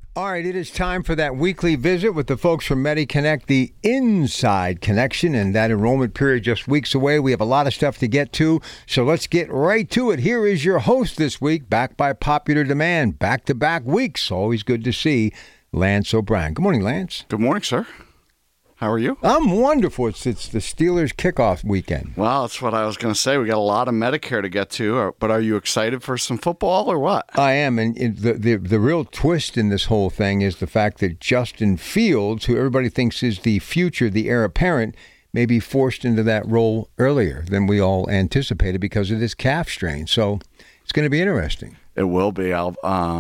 All right, it is time for that weekly visit with the folks from MediConnect, the Inside Connection, and that enrollment period just weeks away. We have a lot of stuff to get to, so let's get right to it. Here is your host this week, back by popular demand, back-to-back weeks. Always good to see Lance O'Brien. Good morning, Lance. Good morning, sir. How are you? I'm wonderful. It's the Steelers kickoff weekend. Well, that's what I was going to say. We got a lot of Medicare to get to, but are you excited for some football or what? I am, and the real twist in this whole thing is the fact that Justin Fields, who everybody thinks is the future, the heir apparent, may be forced into that role earlier than we all anticipated because of this calf strain. So it's going to be interesting. It will be. I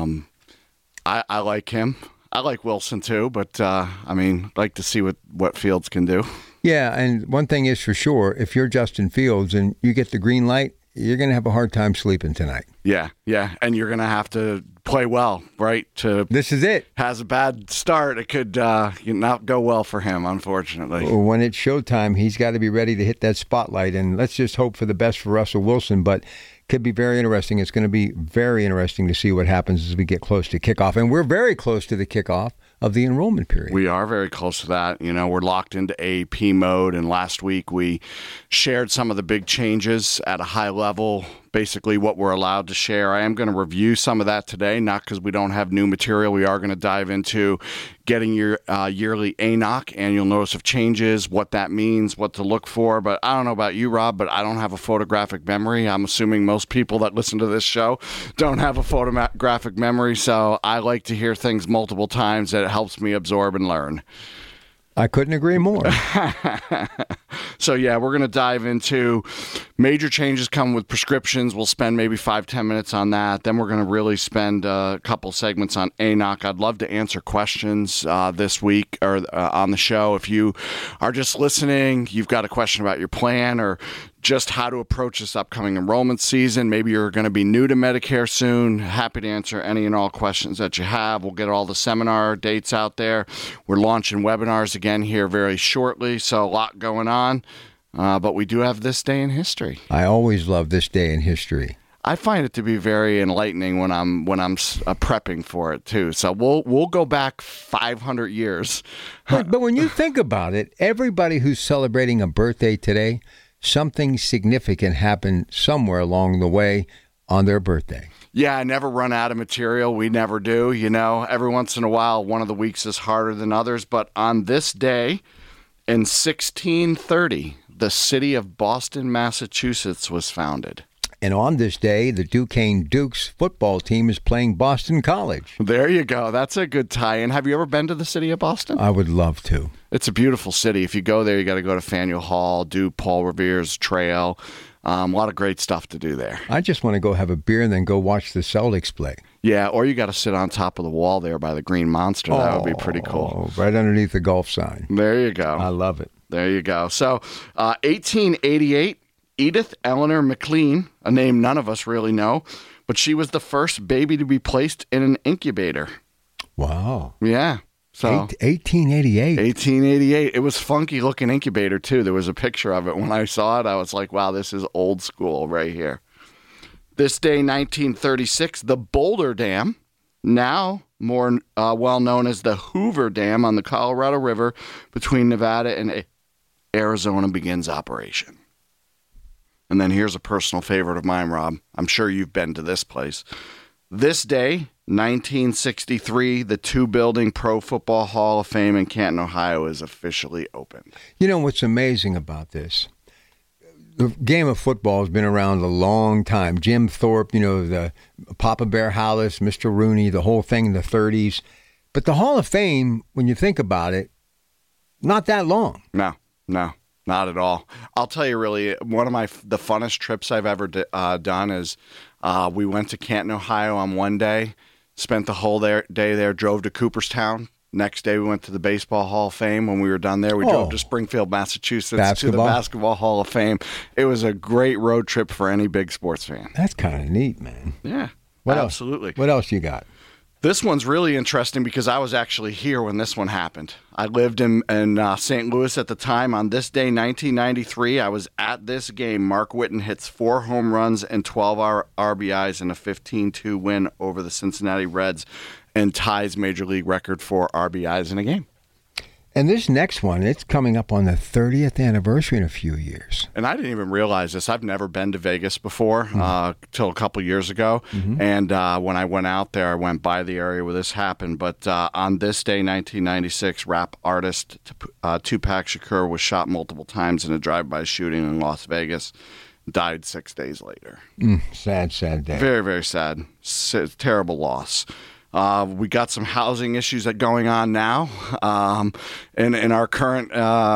like him. I like Wilson too, but I'd like to see what Fields can do. Yeah, and one thing is for sure, if you're Justin Fields and you get the green light, you're going to have a hard time sleeping tonight. Yeah, and you're going to have to play well, right? This is it. Has a bad start, it could not go well for him, unfortunately. When it's showtime, he's got to be ready to hit that spotlight, and let's just hope for the best for Russell Wilson, but could be very interesting. It's going to be very interesting to see what happens as we get close to kickoff. And we're very close to the kickoff of the enrollment period. We are very close to that. We're locked into AAP mode, and last week we shared some of the big changes at a high level, basically what we're allowed to share. I am going to review some of that today, not because we don't have new material. We are going to dive into getting your yearly ANOC, annual notice of changes, what that means, what to look for. But I don't know about you, Rob, but I don't have a photographic memory. I'm assuming most people that listen to this show don't have a photographic memory, so I like to hear things multiple times. That it helps me absorb and learn. I couldn't agree more. So, yeah, we're going to dive into major changes come with prescriptions. We'll spend maybe 5-10 minutes on that. Then we're going to really spend a couple segments on ANOC. I'd love to answer questions this week or on the show. If you are just listening, you've got a question about your plan or just how to approach this upcoming enrollment season. Maybe you're going to be new to Medicare soon. Happy to answer any and all questions that you have. We'll get all the seminar dates out there. We're launching webinars again here very shortly, so a lot going on. But we do have this day in history. I always love this day in history. I find it to be very enlightening when I'm prepping for it too. So we'll go back 500 years. But when you think about it, everybody who's celebrating a birthday today, something significant happened somewhere along the way on their birthday. Yeah, I never run out of material. We never do. Every once in a while, one of the weeks is harder than others. But on this day in 1630, the city of Boston, Massachusetts was founded. And on this day, the Duquesne Dukes football team is playing Boston College. There you go. That's a good tie-in. Have you ever been to the city of Boston? I would love to. It's a beautiful city. If you go there, you got to go to Faneuil Hall, do Paul Revere's Trail. A lot of great stuff to do there. I just want to go have a beer and then go watch the Celtics play. Yeah, or you got to sit on top of the wall there by the Green Monster. That would be pretty cool. Right underneath the golf sign. There you go. I love it. There you go. So, 1888, Edith Eleanor McLean, a name none of us really know, but she was the first baby to be placed in an incubator. Wow. Yeah. So 1888. 1888. It was funky looking incubator too. There was a picture of it. When I saw it, I was like, wow, this is old school right here. This day, 1936, the Boulder Dam, now more well known as the Hoover Dam on the Colorado River between Nevada and Arizona, begins operation. And then here's a personal favorite of mine, Rob. I'm sure you've been to this place. This day, 1963, the two-building Pro Football Hall of Fame in Canton, Ohio is officially opened. You know what's amazing about this? The game of football has been around a long time. Jim Thorpe, the Papa Bear Hollis, Mr. Rooney, the whole thing in the 30s. But the Hall of Fame, when you think about it, not that long. No. Not at all. I'll tell you, really, one of the funnest trips I've ever done is we went to Canton, Ohio on one day, spent the whole day there, drove to Cooperstown. Next day, we went to the Baseball Hall of Fame. When we were done there, we drove to Springfield, Massachusetts, to the Basketball Hall of Fame. It was a great road trip for any big sports fan. That's kind of neat, man. Yeah, absolutely. What else you got? This one's really interesting because I was actually here when this one happened. I lived in St. Louis at the time. On this day, 1993, I was at this game. Mark Whitten hits 4 home runs and 12 RBIs in a 15-2 win over the Cincinnati Reds. and ties Major League record for RBIs in a game. And this next one, it's coming up on the 30th anniversary in a few years. And I didn't even realize this. I've never been to Vegas before till a couple years ago. And when I went out there, I went by the area where this happened. But on this day, 1996, rap artist Tupac Shakur was shot multiple times in a drive-by shooting in Las Vegas. Died 6 days later. Sad day. Very, very sad. Terrible loss. We got some housing issues that going on now in our current,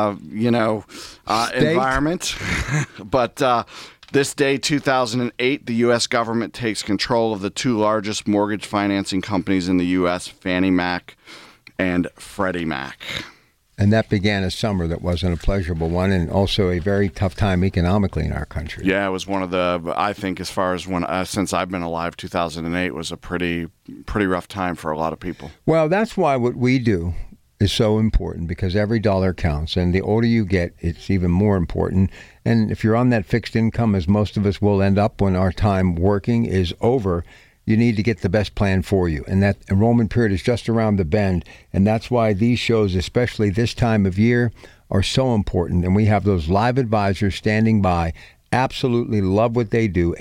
environment. But this day, 2008, the U.S. government takes control of the two largest mortgage financing companies in the U.S., Fannie Mac and Freddie Mac. And that began a summer that wasn't a pleasurable one, and also a very tough time economically in our country. Yeah, it was one of the, I think, as far as when since I've been alive, 2008 was a pretty rough time for a lot of people. Well, that's why what we do is so important, because every dollar counts, and the older you get, it's even more important. And if you're on that fixed income, as most of us will end up when our time working is over, you need to get the best plan for you. And that enrollment period is just around the bend. And that's why these shows, especially this time of year, are so important. And we have those live advisors standing by. Absolutely love what they do.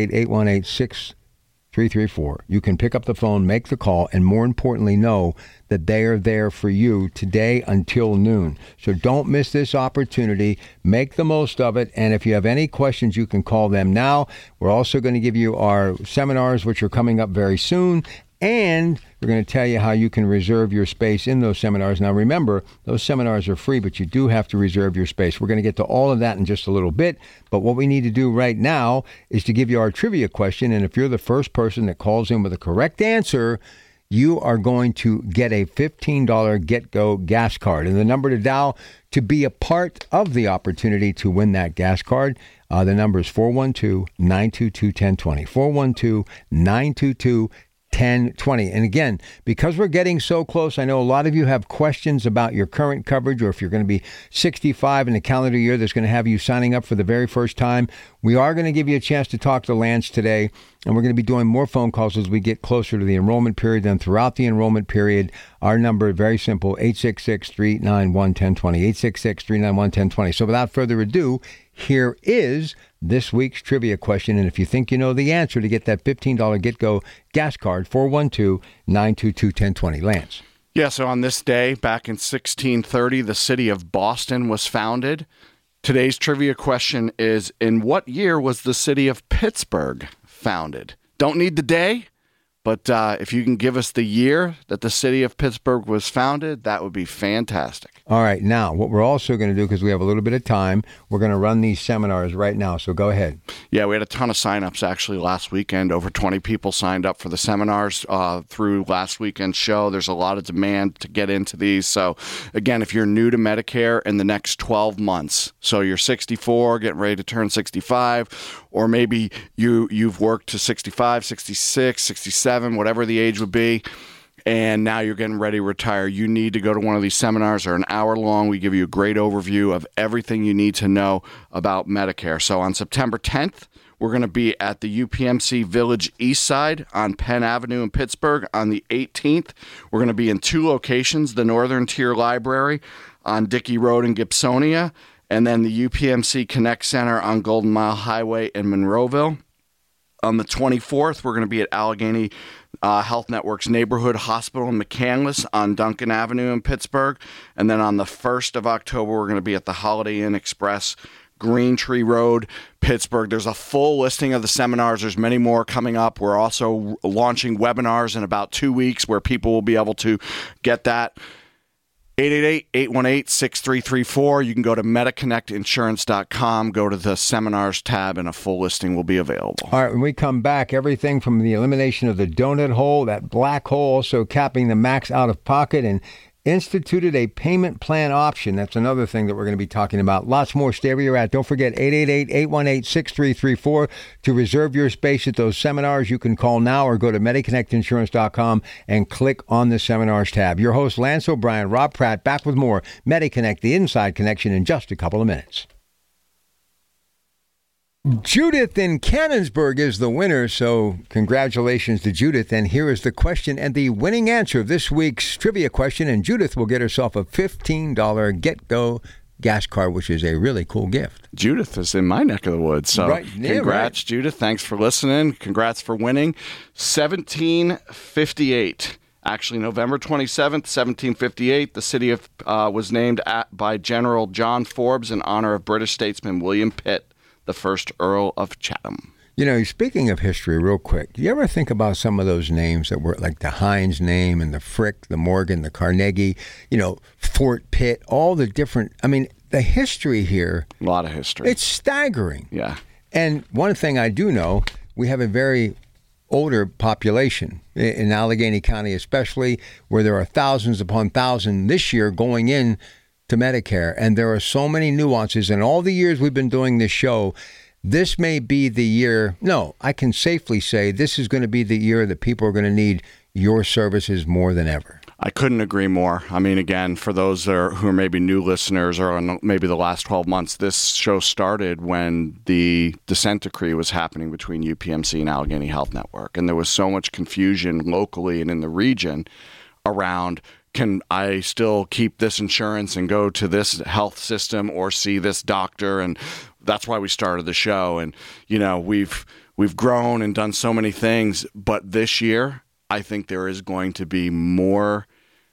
888-818-6334. You can pick up the phone, make the call, and more importantly, know that they are there for you today until noon. So don't miss this opportunity. Make the most of it. And if you have any questions, you can call them now. We're also going to give you our seminars, which are coming up very soon. And we're going to tell you how you can reserve your space in those seminars. Now, remember, those seminars are free, but you do have to reserve your space. We're going to get to all of that in just a little bit. But what we need to do right now is to give you our trivia question. And if you're the first person that calls in with a correct answer, you are going to get a $15 Get-Go gas card. And the number to dial to be a part of the opportunity to win that gas card, the number is 412-922-1020. 412-922-1020. 1020. And again, because we're getting so close, I know a lot of you have questions about your current coverage, or if you're going to be 65 in the calendar year that's going to have you signing up for the very first time. We are going to give you a chance to talk to Lance today, and we're going to be doing more phone calls as we get closer to the enrollment period. And throughout the enrollment period, our number is very simple, 866-391-1020, 866-391-1020. So without further ado, here is this week's trivia question. And if you think you know the answer, to get that $15 Get-Go gas card, 412-922-1020. Lance. Yeah, so on this day, back in 1630, the city of Boston was founded. Today's trivia question is, in what year was the city of Pittsburgh founded? Don't need the day, but if you can give us the year that the city of Pittsburgh was founded, that would be fantastic. All right. Now, what we're also going to do, because we have a little bit of time, we're going to run these seminars right now. So go ahead. Yeah, we had a ton of signups actually last weekend. Over 20 people signed up for the seminars through last weekend's show. There's a lot of demand to get into these. So again, if you're new to Medicare in the next 12 months, so you're 64, getting ready to turn 65, or maybe you've worked to 65, 66, 67, whatever the age would be, and now you're getting ready to retire, you need to go to one of these seminars. They're an hour long. We give you a great overview of everything you need to know about Medicare. So on September 10th, we're going to be at the UPMC Village East Side on Penn Avenue in Pittsburgh. On the 18th, we're going to be in two locations, the Northern Tier Library on Dickey Road in Gibsonia, and then the UPMC Connect Center on Golden Mile Highway in Monroeville. On the 24th, we're going to be at Allegheny Health Network's Neighborhood Hospital in McCandless on Duncan Avenue in Pittsburgh. And then on the 1st of October, we're going to be at the Holiday Inn Express, Green Tree Road, Pittsburgh. There's a full listing of the seminars. There's many more coming up. We're also launching webinars in about 2 weeks where people will be able to get that. 888-818-6334. You can go to MetaConnectInsurance.com, go to the seminars tab, and a full listing will be available. All right, when we come back, everything from the elimination of the donut hole, that black hole, also capping the max out of pocket, and instituted a payment plan option. That's another thing that we're going to be talking about. Lots more. Stay where you're at. Don't forget 888-818-6334 to reserve your space at those seminars. You can call now or go to MetaConnectInsurance.com and click on the seminars tab. Your host, Lance O'Brien, Rob Pratt, back with more MediConnect, the Inside Connection, in just a couple of minutes. Judith in Cannonsburg is the winner, so congratulations to Judith. And here is the question and the winning answer of this week's trivia question. And Judith will get herself a $15 Get-Go gas card, which is a really cool gift. Judith is in my neck of the woods, so congrats, Judith. Thanks for listening. Congrats for winning. 1758. Actually, November 27th, 1758, the city was named by General John Forbes in honor of British statesman William Pitt, the first Earl of Chatham. You know, speaking of history, real quick, do you ever think about some of those names that were like the Heinz name and the Frick, the Morgan, the Carnegie, Fort Pitt, all the different, the history here. A lot of history. It's staggering. Yeah. And one thing I do know, we have a very older population in Allegheny County, especially where there are thousands upon thousands this year going in to Medicare. And there are so many nuances. In all the years we've been doing this show, this may be the year. No, I can safely say this is going to be the year that people are going to need your services more than ever. I couldn't agree more. Again, for those who are maybe new listeners or on maybe the last 12 months, this show started when the dissent decree was happening between UPMC and Allegheny Health Network. And there was so much confusion locally and in the region around, can I still keep this insurance and go to this health system or see this doctor? And that's why we started the show. And, we've grown and done so many things. But this year, I think there is going to be more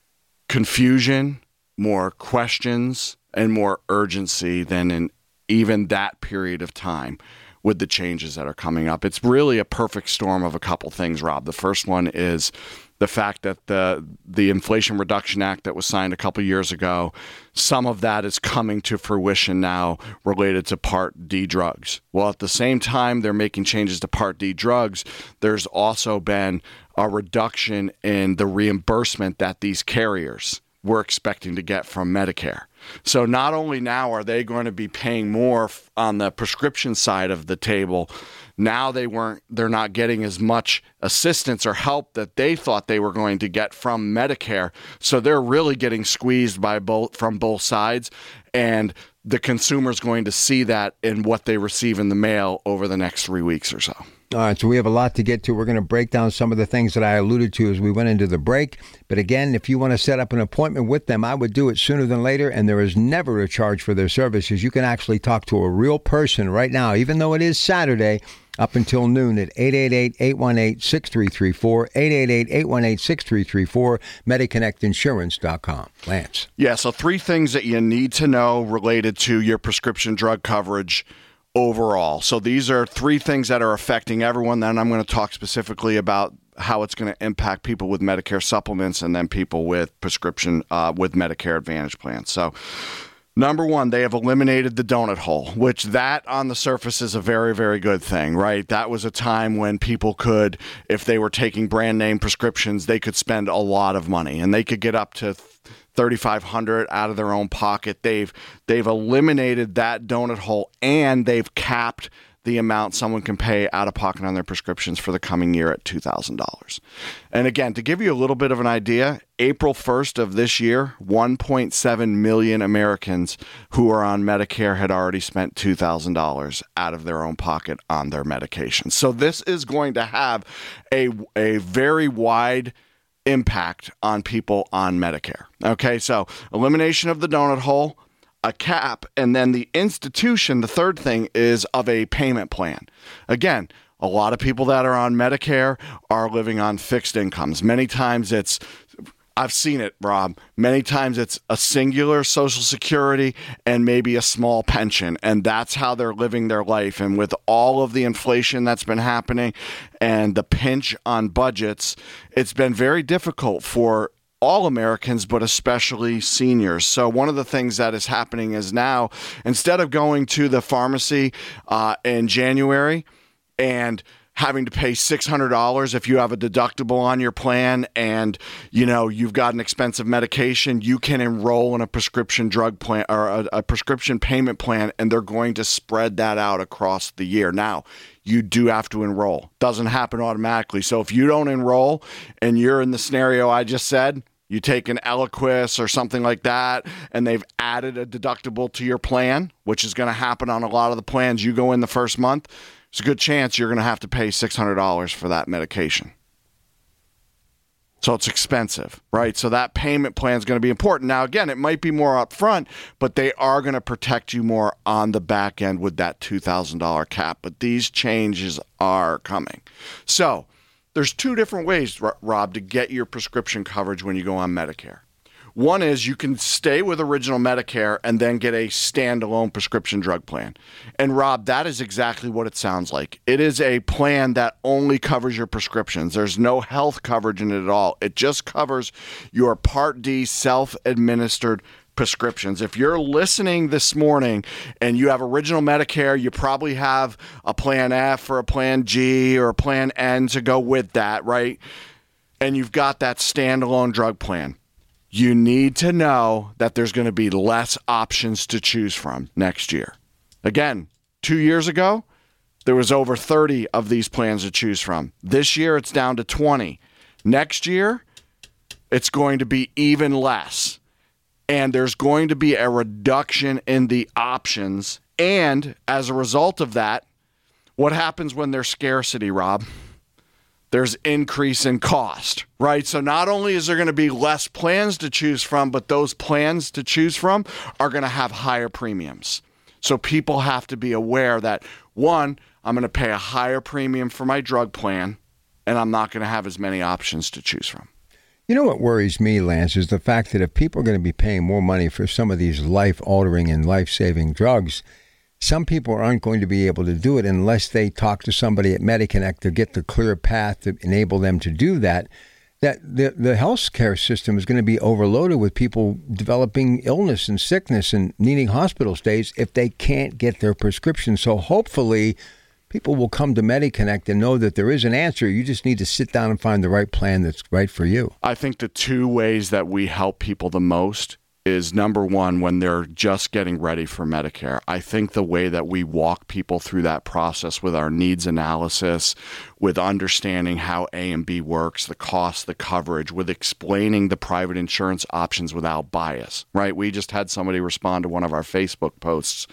confusion, more questions, and more urgency than in even that period of time with the changes that are coming up. It's really a perfect storm of a couple things, Rob. The first one is the fact that the Inflation Reduction Act that was signed a couple years ago, some of that is coming to fruition now related to Part D drugs. Well, at the same time they're making changes to Part D drugs, there's also been a reduction in the reimbursement that these carriers were expecting to get from Medicare. So not only now are they going to be paying more on the prescription side of the table, now they're not getting as much assistance or help that they thought they were going to get from Medicare. So they're really getting squeezed from both sides, and the consumer's going to see that in what they receive in the mail over the next 3 weeks or so. All right, so we have a lot to get to. We're going to break down some of the things that I alluded to as we went into the break. But again, if you want to set up an appointment with them, I would do it sooner than later, and there is never a charge for their services. You can actually talk to a real person right now, even though it is Saturday, up until noon at 888-818-6334, 888-818-6334, MediConnectInsurance.com. Lance. Yeah, so 3 things that you need to know related to your prescription drug coverage overall. So these are 3 things that are affecting everyone. Then I'm going to talk specifically about how it's going to impact people with Medicare supplements and then people with prescription with Medicare Advantage plans. So number 1, they have eliminated the donut hole, which that on the surface is a very, very good thing, right? That was a time when people could, if they were taking brand name prescriptions, they could spend a lot of money and they could get up to $3,500 out of their own pocket. They've eliminated that donut hole, and they've capped the amount someone can pay out of pocket on their prescriptions for the coming year at $2,000. And again, to give you a little bit of an idea, April 1st of this year, 1.7 million Americans who are on Medicare had already spent $2,000 out of their own pocket on their medication. So this is going to have a very wide impact on people on Medicare. Okay, so elimination of the donut hole, a cap, and then the institution, the third thing, is of a payment plan. Again, a lot of people that are on Medicare are living on fixed incomes. Many times I've seen it, Rob. Many times it's a singular Social Security and maybe a small pension, and that's how they're living their life. And with all of the inflation that's been happening and the pinch on budgets, it's been very difficult for all Americans, but especially seniors. So one of the things that is happening is now, instead of going to the pharmacy in January and having to pay $600 if you have a deductible on your plan and you've got an expensive medication, you can enroll in a prescription drug plan or a prescription payment plan, and they're going to spread that out across the year. Now, you do have to enroll. Doesn't happen automatically. So if you don't enroll and you're in the scenario I just said, You take an Eliquis or something like that, and they've added a deductible to your plan, which is going to happen on a lot of the plans. You go in the first month, there's a good chance you're going to have to pay $600 for that medication. So it's expensive, right? So that payment plan is going to be important. Now, again, it might be more upfront, but they are going to protect you more on the back end with that $2,000 cap. But these changes are coming. So there's two different ways, Rob, to get your prescription coverage when you go on Medicare. One is you can stay with original Medicare and then get a standalone prescription drug plan. And Rob, that is exactly what it sounds like. It is a plan that only covers your prescriptions. There's no health coverage in it at all. It just covers your Part D self-administered prescriptions. If you're listening this morning and you have original Medicare, you probably have a Plan F or a Plan G or a Plan N to go with that, right? And you've got that standalone drug plan. You need to know that there's going to be less options to choose from next year. Again, 2 years ago, there was over 30 of these plans to choose from. This year, it's down to 20. Next year, it's going to be even less. And there's going to be a reduction in the options. And as a result of that, what happens when there's scarcity, Rob? There's increase in cost, right? So not only is there going to be less plans to choose from, but those plans to choose from are going to have higher premiums. So people have to be aware that, one, I'm going to pay a higher premium for my drug plan, and I'm not going to have as many options to choose from. You know what worries me, Lance, is the fact that if people are going to be paying more money for some of these life-altering and life-saving drugs, some people aren't going to be able to do it unless they talk to somebody at MediConnect to get the clear path to enable them to do that. That the health care system is going to be overloaded with people developing illness and sickness and needing hospital stays if they can't get their prescription. So hopefully people will come to MediConnect and know that there is an answer. You just need to sit down and find the right plan that's right for you. I think the two ways that we help people the most is, number one, when they're just getting ready for Medicare. I think the way that we walk people through that process with our needs analysis, with understanding how A and B works, the cost, the coverage, with explaining the private insurance options without bias, right? We just had somebody respond to one of our Facebook posts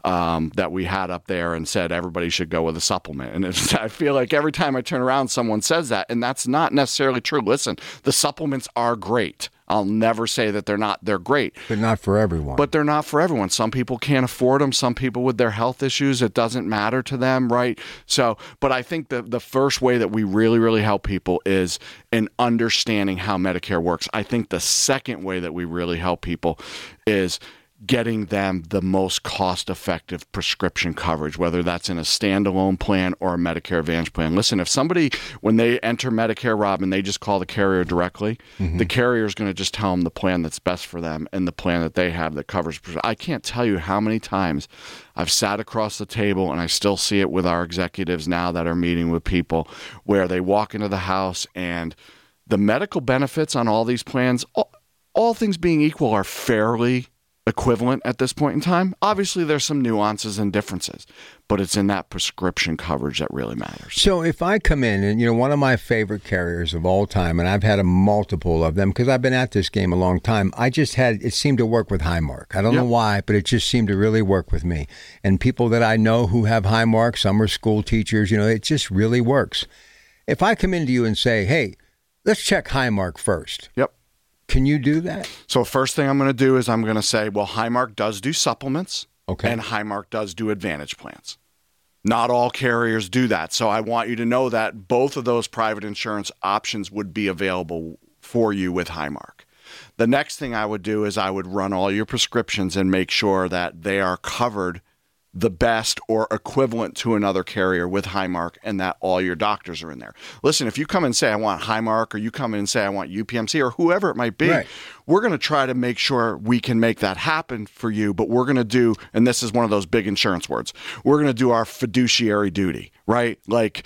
that we had up there and said everybody should go with a supplement. And I feel like every time I turn around, someone says that, and that's not necessarily true. Listen, the supplements are great. I'll never say that they're not. They're great. But not for everyone. But they're not for everyone. Some people can't afford them. Some people with their health issues, it doesn't matter to them, right? So, but I think the first way that we really, really help people is in understanding how Medicare works. I think the second way that we really help people is getting them the most cost-effective prescription coverage, whether that's in a standalone plan or a Medicare Advantage plan. Listen, if somebody, when they enter Medicare, Rob, and they just call the carrier directly, the carrier is going to just tell them the plan that's best for them and the plan that they have that covers. I can't tell you how many times I've sat across the table, and I still see it with our executives now that are meeting with people, where they walk into the house and the medical benefits on all these plans, all things being equal, are fairly equivalent at this point in time. Obviously, there's some nuances and differences, but it's in that prescription coverage that really matters. So if I come in and, one of my favorite carriers of all time, and I've had a multiple of them because I've been at this game a long time, it seemed to work with Highmark. I don't know why, but it just seemed to really work with me. And people that I know who have Highmark, some are school teachers, it just really works. If I come into you and say, hey, let's check Highmark first. Yep. Can you do that? So first thing I'm going to do is I'm going to say, well, Highmark does do supplements, okay, and Highmark does do Advantage plans. Not all carriers do that. So I want you to know that both of those private insurance options would be available for you with Highmark. The next thing I would do is I would run all your prescriptions and make sure that they are covered the best or equivalent to another carrier with Highmark, and that all your doctors are in there. Listen, if you come and say, I want Highmark, or you come in and say, I want UPMC, or whoever it might be, right, we're going to try to make sure we can make that happen for you, but we're going to do, and this is one of those big insurance words, we're going to do our fiduciary duty, right? Like,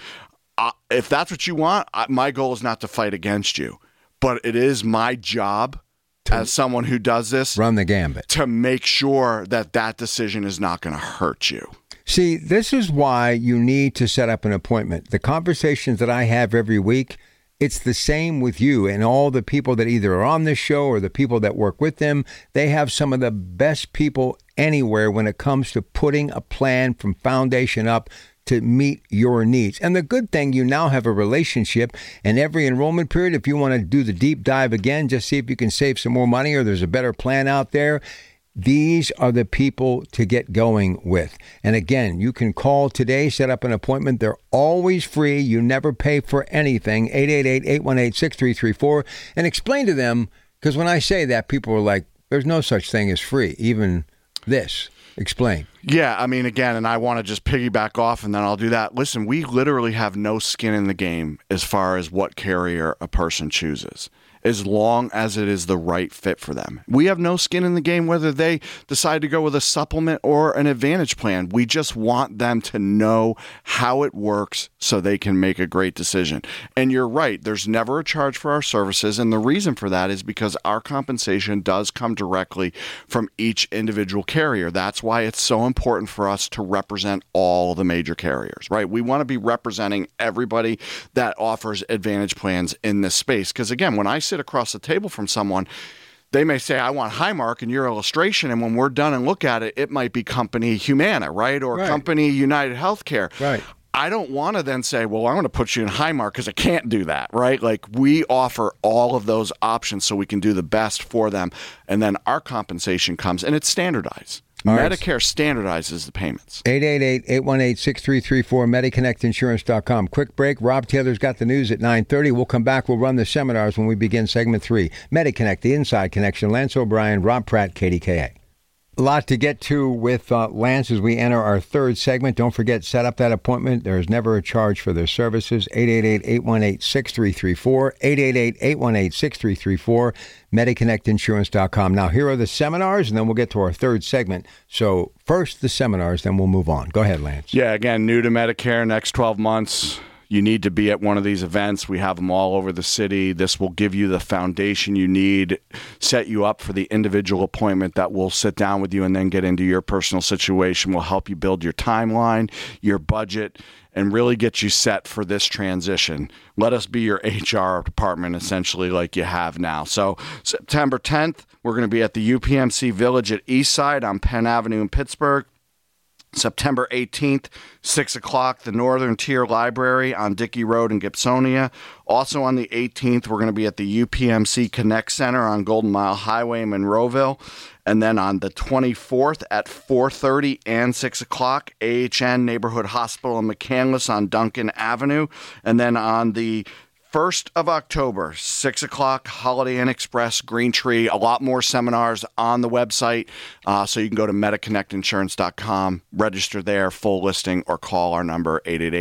if that's what you want, my goal is not to fight against you, but it is my job as someone who does this, run the gambit, to make sure that decision is not going to hurt you. See, this is why you need to set up an appointment. The conversations that I have every week, It's the same with you and all the people that either are on this show or the people that work with them. They have some of the best people anywhere when it comes to putting a plan from foundation up to meet your needs. And the good thing, you now have a relationship, and every enrollment period, if you want to do the deep dive again, just see if you can save some more money or there's a better plan out there. These are the people to get going with. And again, you can call today, set up an appointment. They're always free. You never pay for anything. 888-818-6334. And explain to them, because when I say that, people are like, there's no such thing as free, even this. Explain. Yeah, I mean, again, and I want to just piggyback off and then I'll do that. Listen, we literally have no skin in the game as far as what carrier a person chooses, as long as it is the right fit for them. We have no skin in the game whether they decide to go with a supplement or an advantage plan. We just want them to know how it works so they can make a great decision. And you're right, there's never a charge for our services, and the reason for that is because our compensation does come directly from each individual carrier. That's why it's so important for us to represent all the major carriers, right? We want to be representing everybody that offers advantage plans in this space. Because again, when I sit across the table from someone, they may say, I want Highmark in your illustration. And when we're done and look at it, it might be company Humana, right? Or company United Healthcare. Right. I don't want to then say, well, I'm going to put you in Highmark because I can't do that, right? Like, we offer all of those options so we can do the best for them. And then our compensation comes and it's standardized. All Medicare standardizes the payments. 888-818-6334, MediConnectInsurance.com. Quick break. Rob Taylor's got the news at 9:30. We'll come back. We'll run the seminars when we begin segment 3. MediConnect, the Inside Connection. Lance O'Brien, Rob Pratt, KDKA. A lot to get to with Lance as we enter our third segment. Don't forget, set up that appointment. There is never a charge for their services. 888-818-6334. 888-818-6334. MediConnectInsurance.com. Now, here are the seminars, and then we'll get to our third segment. So first, the seminars, then we'll move on. Go ahead, Lance. Yeah, again, new to Medicare, next 12 months. You need to be at one of these events. We have them all over the city. This will give you the foundation you need, set you up for the individual appointment that will sit down with you and then get into your personal situation. Will help you build your timeline, your budget, and really get you set for this transition. Let us be your HR department, essentially, like you have now. So September 10th, we're going to be at the UPMC Village at Eastside on Penn Avenue in Pittsburgh. September 18th, 6 o'clock, the Northern Tier Library on Dickey Road in Gibsonia. Also on the 18th, we're going to be at the UPMC Connect Center on Golden Mile Highway in Monroeville. And then on the 24th at 4:30 and 6 o'clock, AHN Neighborhood Hospital in McCandless on Duncan Avenue. And then on the 1st of October, 6 o'clock, Holiday Inn Express, Green Tree. A lot more seminars on the website, so you can go to MediConnectInsurance.com, register there, full listing, or call our number,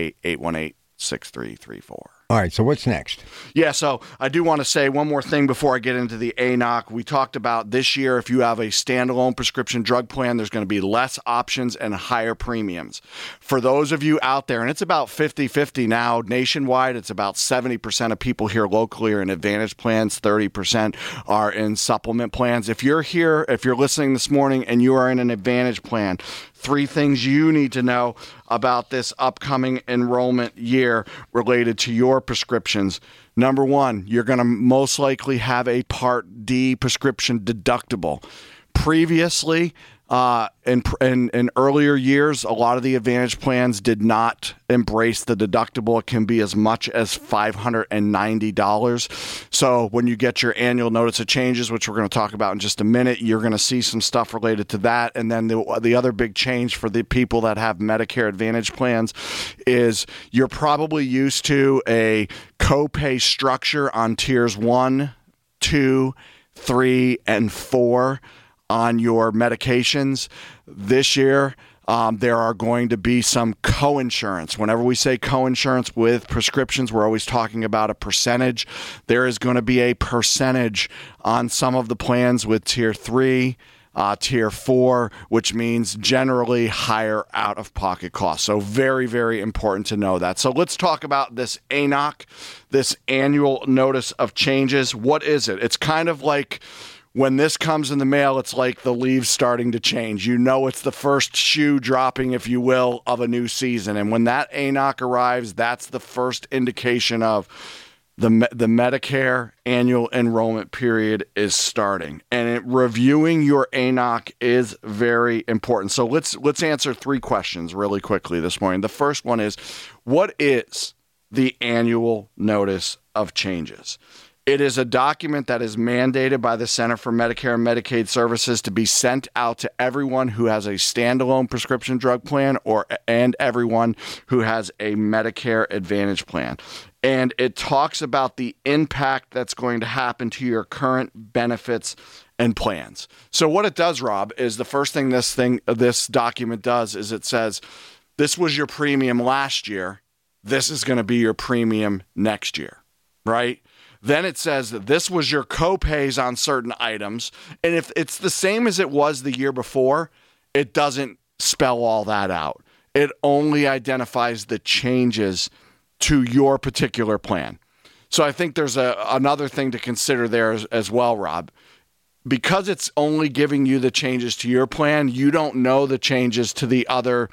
888-818-6334. All right, so what's next? Yeah, so I do want to say one more thing before I get into the ANOC. We talked about this year, if you have a standalone prescription drug plan, there's going to be less options and higher premiums. For those of you out there, and it's about 50-50 now nationwide, it's about 70% of people here locally are in Advantage plans, 30% are in supplement plans. If you're here, if you're listening this morning and you are in an Advantage plan, 3 things you need to know about this upcoming enrollment year related to your prescriptions. Number 1, you're going to most likely have a Part D prescription deductible. Previously, in earlier years, a lot of the Advantage plans did not embrace the deductible. It can be as much as $590. So when you get your annual notice of changes, which we're going to talk about in just a minute, you're going to see some stuff related to that. And then the other big change for the people that have Medicare Advantage plans is you're probably used to a copay structure on tiers 1, 2, 3, and 4 on your medications. This year, there are going to be some co-insurance. Whenever we say co-insurance with prescriptions, we're always talking about a percentage. There is going to be a percentage on some of the plans with tier 3, tier 4, which means generally higher out-of-pocket costs. So very, very important to know that. So let's talk about this ANOC, this annual notice of changes. What is it? It's kind of like when this comes in the mail, it's like the leaves starting to change. You know it's the first shoe dropping, if you will, of a new season. And when that ANOC arrives, that's the first indication of the Medicare annual enrollment period is starting, and reviewing your ANOC is very important. So let's answer 3 questions really quickly this morning. The first one is, what is the annual notice of changes? It is a document that is mandated by the Center for Medicare and Medicaid Services to be sent out to everyone who has a standalone prescription drug plan and everyone who has a Medicare Advantage plan. And it talks about the impact that's going to happen to your current benefits and plans. So what it does, Rob, is the first thing this document does is it says, this was your premium last year. This is going to be your premium next year, right? Then it says that this was your copays on certain items. And if it's the same as it was the year before, it doesn't spell all that out. It only identifies the changes to your particular plan. So I think there's another thing to consider there as well, Rob. Because it's only giving you the changes to your plan, you don't know the changes to the other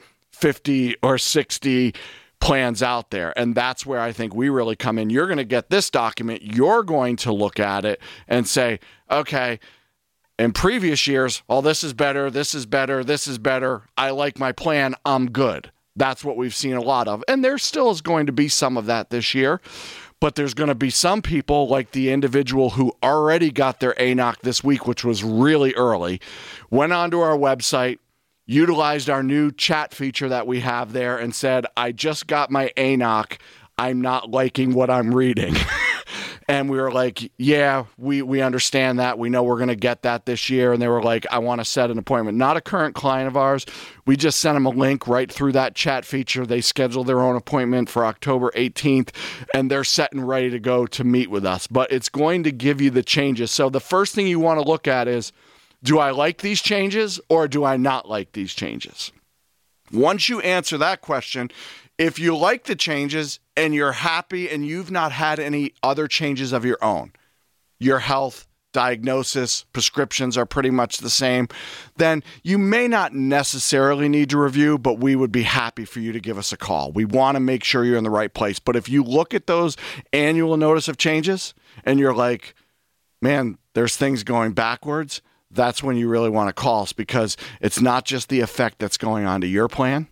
50 or 60 plans out there. And that's where I think we really come in. You're going to get this document. You're going to look at it and say, okay, in previous years, oh, this is better, this is better, this is better. I like my plan. I'm good. That's what we've seen a lot of. And there still is going to be some of that this year. But there's going to be some people, like the individual who already got their ANOC this week, which was really early, went onto our website, utilized our new chat feature that we have there, and said, I just got my ANOC. I'm not liking what I'm reading. And we were like, yeah, we understand that. We know we're going to get that this year. And they were like, I want to set an appointment. Not a current client of ours. We just sent them a link right through that chat feature. They scheduled their own appointment for October 18th, and they're set and ready to go to meet with us. But it's going to give you the changes. So the first thing you want to look at is, do I like these changes or do I not like these changes? Once you answer that question, if you like the changes and you're happy and you've not had any other changes of your own, your health, diagnosis, prescriptions are pretty much the same, then you may not necessarily need to review, but we would be happy for you to give us a call. We want to make sure you're in the right place. But if you look at those annual notice of changes and you're like, man, there's things going backwards, that's when you really want to call us, because it's not just the effect that's going on in your plan,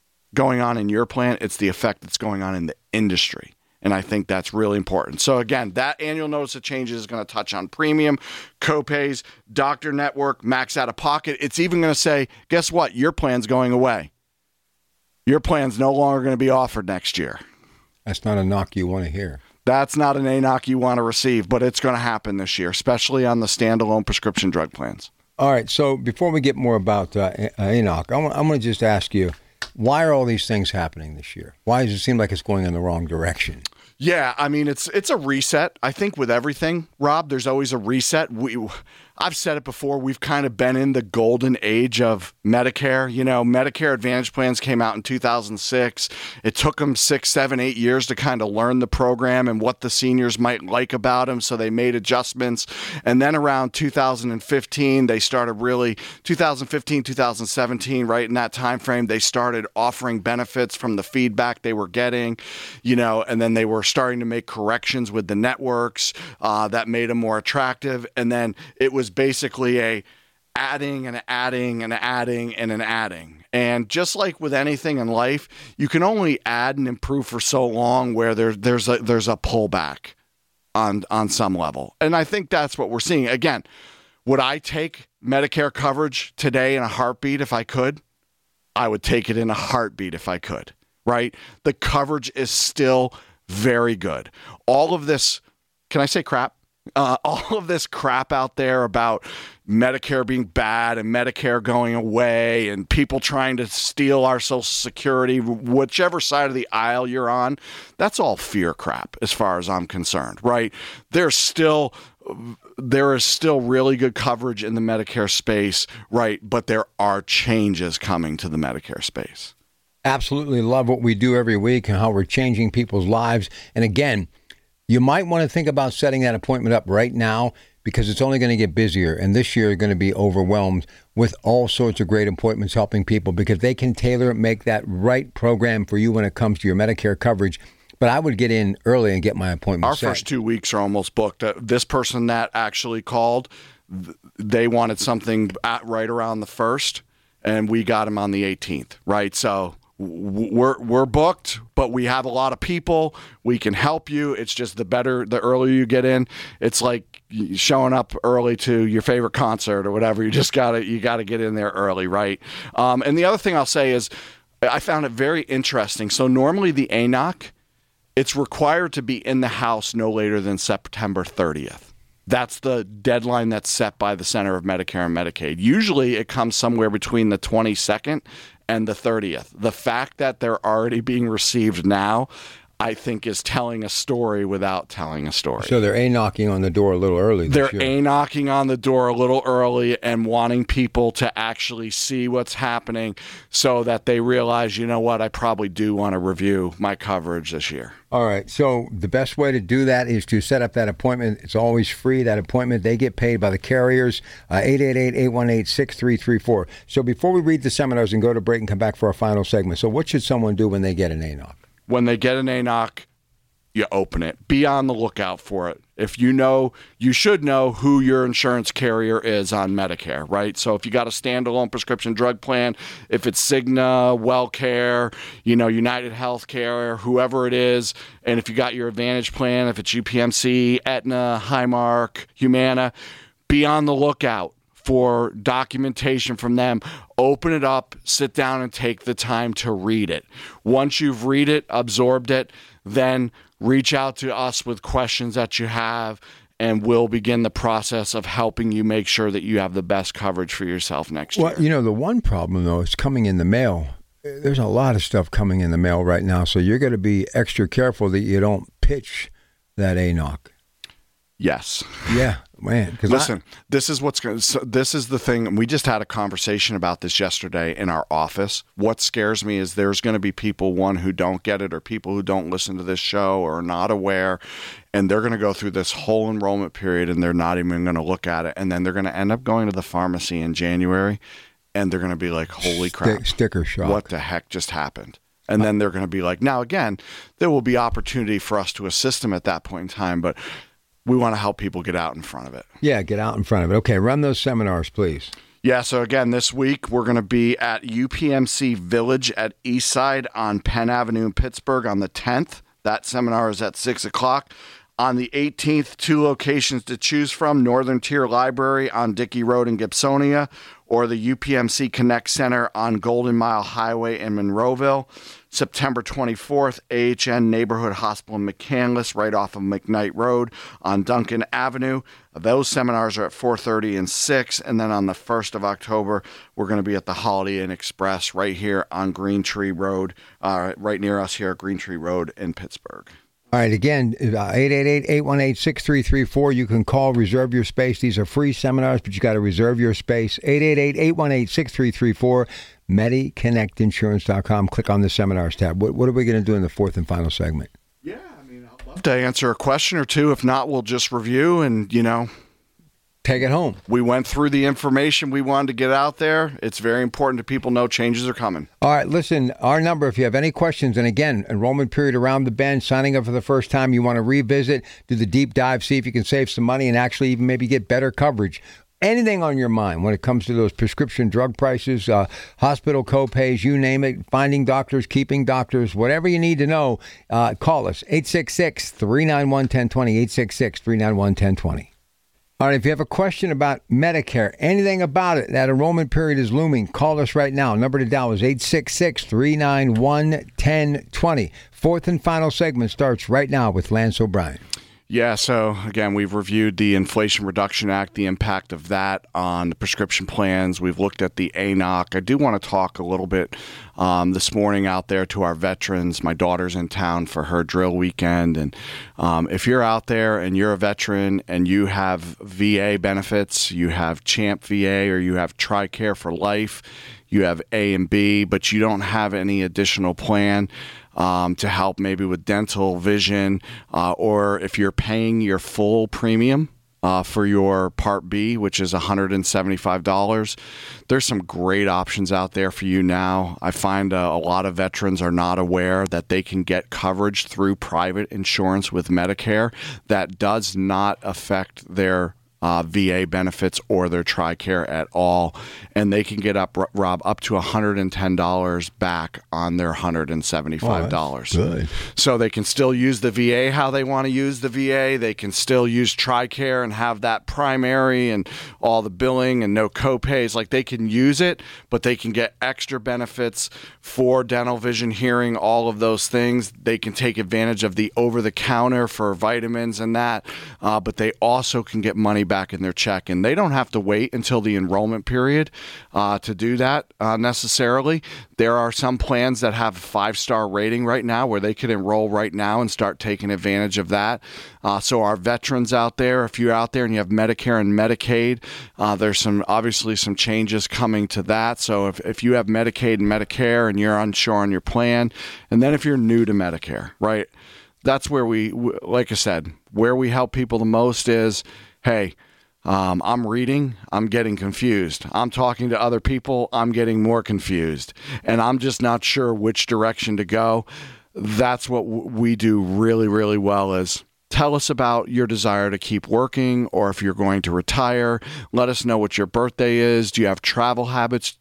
it's the effect that's going on in the industry. And I think that's really important. So again, that annual notice of changes is going to touch on premium, copays, doctor network, max out of pocket. It's even going to say, guess what? Your plan's going away. Your plan's no longer going to be offered next year. That's not a knock you want to hear. That's not an ANOC you want to receive, but it's going to happen this year, especially on the standalone prescription drug plans. All right. So before we get more about ANOC, I'm going to just ask you, why are all these things happening this year? Why does it seem like it's going in the wrong direction? Yeah, I mean, it's a reset. I think with everything, Rob, there's always a reset. I've said it before, we've kind of been in the golden age of Medicare. You know, Medicare Advantage plans came out in 2006. It took them 6, 7, 8 years to kind of learn the program and what the seniors might like about them, so they made adjustments. And then around 2015, they started 2015, 2017, right in that time frame, they started offering benefits from the feedback they were getting, you know, and then they were starting to make corrections with the networks that made them more attractive. And then it was basically a adding and adding and adding and an adding. And just like with anything in life, you can only add and improve for so long where there's a pullback on some level. And I think that's what we're seeing. Again, would I take Medicare coverage today in a heartbeat if I could? I would take it in a heartbeat if I could, right? The coverage is still very good. All of this, can I say crap? All of this crap out there about Medicare being bad and Medicare going away and people trying to steal our Social Security, whichever side of the aisle you're on, that's all fear crap as far as I'm concerned, right? There is still really good coverage in the Medicare space, right? But there are changes coming to the Medicare space. Absolutely love what we do every week and how we're changing people's lives. And again, you might want to think about setting that appointment up right now, because it's only going to get busier. And this year, you're going to be overwhelmed with all sorts of great appointments helping people, because they can tailor make that right program for you when it comes to your Medicare coverage. But I would get in early and get my appointment Our set. first 2 weeks are almost booked. This person that actually called, they wanted something right around the 1st, and we got him on the 18th, right? So we're booked, but we have a lot of people. We can help you. It's just the earlier you get in. It's like showing up early to your favorite concert or whatever. You gotta get in there early, right? And the other thing I'll say is, I found it very interesting. So normally the ANOC, it's required to be in the house no later than September 30th. That's the deadline that's set by the Center of Medicare and Medicaid. Usually it comes somewhere between the 22nd and the 30th. The fact that they're already being received now, I think, is telling a story without telling a story. So they're knocking on the door a little early this year. They're knocking on the door a little early and wanting people to actually see what's happening so that they realize, you know what, I probably do want to review my coverage this year. All right. So the best way to do that is to set up that appointment. It's always free, that appointment. They get paid by the carriers, 888-818-6334. So before we read the seminars and go to break and come back for our final segment, so what should someone do when they get an ANOC? When they get an ANOC, you open it. Be on the lookout for it. If you know, you should know who your insurance carrier is on Medicare, right? So if you got a standalone prescription drug plan, if it's Cigna, WellCare, United Healthcare, whoever it is, and if you got your Advantage plan, if it's UPMC, Aetna, Highmark, Humana, be on the lookout for documentation from them. Open it up, sit down and take the time to read it. Once you've read it, absorbed it, then reach out to us with questions that you have, and we'll begin the process of helping you make sure that you have the best coverage for yourself next year. Well, the one problem, though, is coming in the mail. There's a lot of stuff coming in the mail right now, so you're going to be extra careful that you don't pitch that ANOC. Yes. Yeah, man. Listen, this is the thing. And we just had a conversation about this yesterday in our office. What scares me is there's going to be people, one, who don't get it, or people who don't listen to this show or are not aware, and they're going to go through this whole enrollment period and they're not even going to look at it. And then they're going to end up going to the pharmacy in January and they're going to be like, holy crap. Sticker shock. What the heck just happened? And then they're going to be like, now again, there will be opportunity for us to assist them at that point in time, but we want to help people get out in front of it. Yeah, get out in front of it. Okay, run those seminars, please. Yeah, so again, this week we're going to be at UPMC Village at Eastside on Penn Avenue in Pittsburgh on the 10th. That seminar is at 6 o'clock. On the 18th, 2 locations to choose from: Northern Tier Library on Dickey Road in Gibsonia, or the UPMC Connect Center on Golden Mile Highway in Monroeville. September 24th, AHN Neighborhood Hospital in McCandless, right off of McKnight Road on Duncan Avenue. Those seminars are at 4:30 and 6. And then on the 1st of October, we're going to be at the Holiday Inn Express right here on Green Tree Road, right near us here at Green Tree Road in Pittsburgh. All right, again, 888-818-6334. You can call, reserve your space. These are free seminars, but you got to reserve your space. 888-818-6334, MediConnectInsurance.com. Click on the seminars tab. What are we going to do in the fourth and final segment? Yeah, I'd love to answer a question or two. If not, we'll just review and, take it home. We went through the information we wanted to get out there. It's very important to people know changes are coming. All right, listen, our number, if you have any questions, and again, enrollment period around the bend, signing up for the first time, you want to revisit, do the deep dive, see if you can save some money and actually even maybe get better coverage. Anything on your mind when it comes to those prescription drug prices, hospital copays, you name it, finding doctors, keeping doctors, whatever you need to know, call us, 866-391-1020, 866-391-1020. All right, if you have a question about Medicare, anything about it, that enrollment period is looming, call us right now. Number to dial is 866-391-1020. Fourth and final segment starts right now with Lance O'Brien. Yeah, so again, we've reviewed the Inflation Reduction Act, the impact of that on the prescription plans. We've looked at the ANOC. I do want to talk a little bit this morning out there to our veterans. My daughter's in town for her drill weekend. And if you're out there and you're a veteran and you have VA benefits, you have CHAMP VA or you have TRICARE for life, you have A and B, but you don't have any additional plan to help maybe with dental, vision, or if you're paying your full premium for your Part B, which is $175. There's some great options out there for you now. I find a lot of veterans are not aware that they can get coverage through private insurance with Medicare that does not affect their VA benefits or their TRICARE at all, and they can get up to $110 back on their $175. Good. So they can still use the VA how they want to use the VA. They can still use TRICARE and have that primary and all the billing and no copays. Like, they can use it, but they can get extra benefits for dental, vision, hearing, all of those things. They can take advantage of the over-the-counter for vitamins and that, but they also can get money back in their check, and they don't have to wait until the enrollment period to do that necessarily. There are some plans that have a 5-star rating right now where they could enroll right now and start taking advantage of that. So our veterans out there, if you're out there and you have Medicare and Medicaid, there's obviously some changes coming to that. So if you have Medicaid and Medicare and you're unsure on your plan, and then if you're new to Medicare, right, that's where like I said, where we help people the most is, hey, I'm reading, I'm getting confused. I'm talking to other people, I'm getting more confused. And I'm just not sure which direction to go. That's what we do really, really well is tell us about your desire to keep working, or if you're going to retire. Let us know what your birthday is. Do you have travel habits?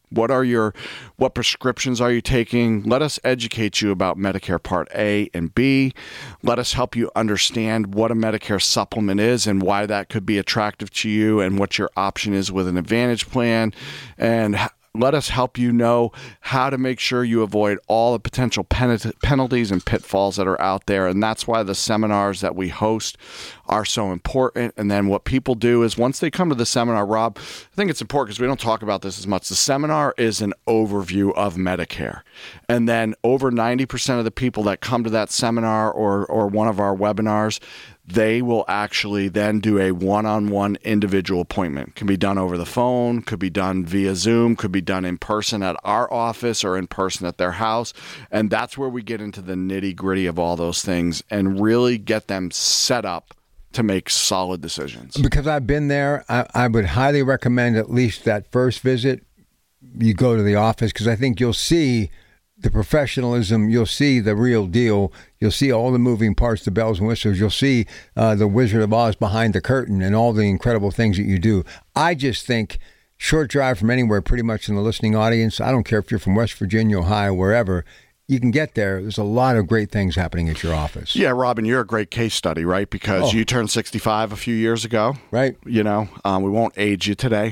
What prescriptions are you taking? Let us educate you about Medicare Part A and B. Let us help you understand what a Medicare supplement is and why that could be attractive to you, and what your option is with an Advantage plan. And let us help you know how to make sure you avoid all the potential penalties and pitfalls that are out there. And that's why the seminars that we host are so important. And then what people do is once they come to the seminar, Rob, I think it's important because we don't talk about this as much. The seminar is an overview of Medicare. And then over 90% of the people that come to that seminar or one of our webinars, they will actually then do a one-on-one individual appointment. Can be done over the phone, could be done via Zoom, could be done in person at our office or in person at their house. And that's where we get into the nitty-gritty of all those things and really get them set up to make solid decisions. Because I've been there, I would highly recommend at least that first visit, you go to the office, because I think you'll see the professionalism, you'll see the real deal, you'll see all the moving parts, the bells and whistles, you'll see the Wizard of Oz behind the curtain and all the incredible things that you do. I just think short drive from anywhere, pretty much in the listening audience, I don't care if you're from West Virginia, Ohio, wherever, you can get there. There's a lot of great things happening at your office. Yeah, Robin, you're a great case study, right? Because you turned 65 a few years ago. Right. You know, we won't age you today.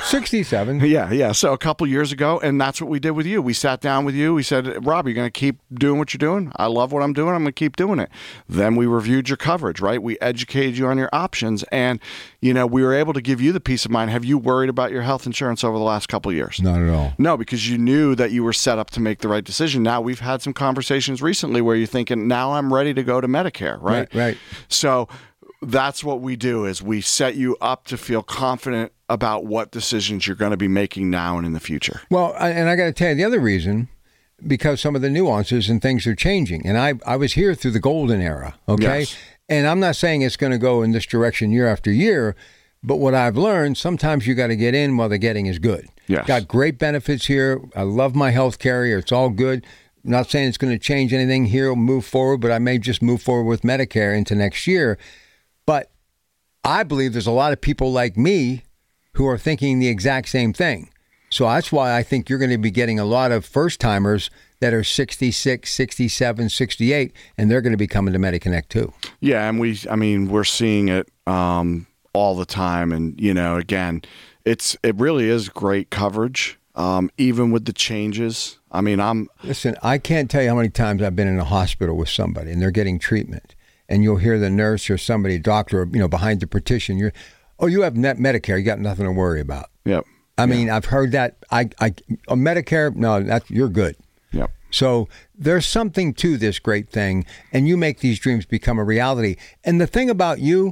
67. Yeah. So a couple years ago, and that's what we did with you. We sat down with you. We said, Rob, you're going to keep doing what you're doing. I love what I'm doing. I'm going to keep doing it. Then we reviewed your coverage, right? We educated you on your options. And, you know, we were able to give you the peace of mind. Have you worried about your health insurance over the last couple of years? Not at all. No, because you knew that you were set up to make the right decision. Now we've had some conversations recently where you're thinking, now I'm ready to go to Medicare, right? Right. So that's what we do is we set you up to feel confident about what decisions you're going to be making now and in the future. Well, and I got to tell you the other reason, because some of the nuances and things are changing. And I was here through the golden era, okay? Yes. And I'm not saying it's going to go in this direction year after year, but what I've learned, sometimes you got to get in while the getting is good. Yes. Got great benefits here. I love my health care here. It's all good. I'm not saying it's going to change anything here or move forward, but I may just move forward with Medicare into next year. But I believe there's a lot of people like me who are thinking the exact same thing. So that's why I think you're going to be getting a lot of first-timers that are 66, 67, 68, and they're going to be coming to MediConnect too. Yeah, and we're seeing it all the time. And, you know, again, it really is great coverage, even with the changes. I mean, Listen, I can't tell you how many times I've been in a hospital with somebody and they're getting treatment, and you'll hear the nurse or somebody, doctor, you know, behind the partition, you have Medicare, you got nothing to worry about. Yep. I mean, I've heard that. Medicare, no, you're good. Yep. So there's something to this great thing, and you make these dreams become a reality. And the thing about you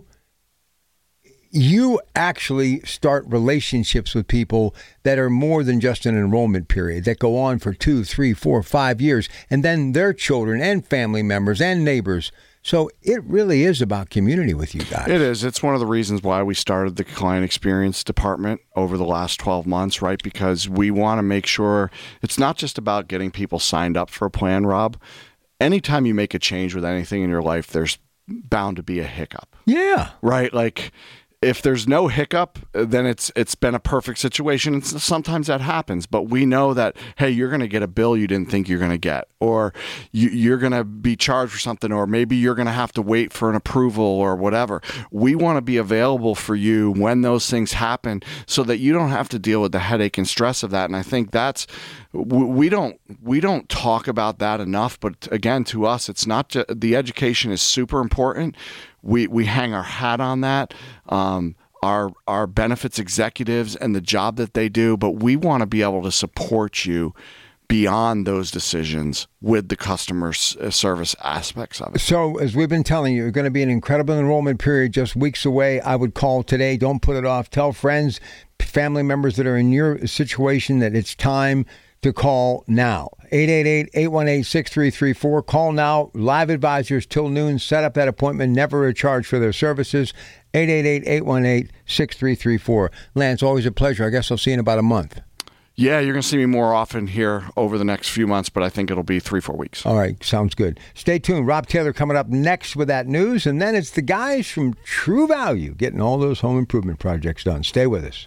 actually start relationships with people that are more than just an enrollment period, that go on for 2, 3, 4, 5 years, and then their children and family members and neighbors So it really is about community with you guys. It is. It's one of the reasons why we started the client experience department over the last 12 months, right? Because we want to make sure it's not just about getting people signed up for a plan, Rob. Anytime you make a change with anything in your life, there's bound to be a hiccup. Yeah. Right? Like, if there's no hiccup, then it's been a perfect situation. And sometimes that happens, but we know that, hey, you're going to get a bill you didn't think you're going to get, or you're going to be charged for something, or maybe you're going to have to wait for an approval or whatever. We want to be available for you when those things happen so that you don't have to deal with the headache and stress of that. And I think that's, we don't talk about that enough, but again, to us, it's not just, the education is super important. We hang our hat on that, our benefits executives and the job that they do, but we want to be able to support you beyond those decisions with the customer service aspects of it. So as we've been telling you, you're going to be an incredible enrollment period just weeks away. I would call today. Don't put it off. Tell friends, family members that are in your situation that it's time to call now. 888-818-6334. Call now. Live advisors till noon. Set up that appointment. Never a charge for their services. 888-818-6334. Lance, always a pleasure. I guess I'll see you in about a month. Yeah, you're going to see me more often here over the next few months, but I think it'll be 3-4 weeks. All right. Sounds good. Stay tuned. Rob Taylor coming up next with that news. And then it's the guys from True Value getting all those home improvement projects done. Stay with us.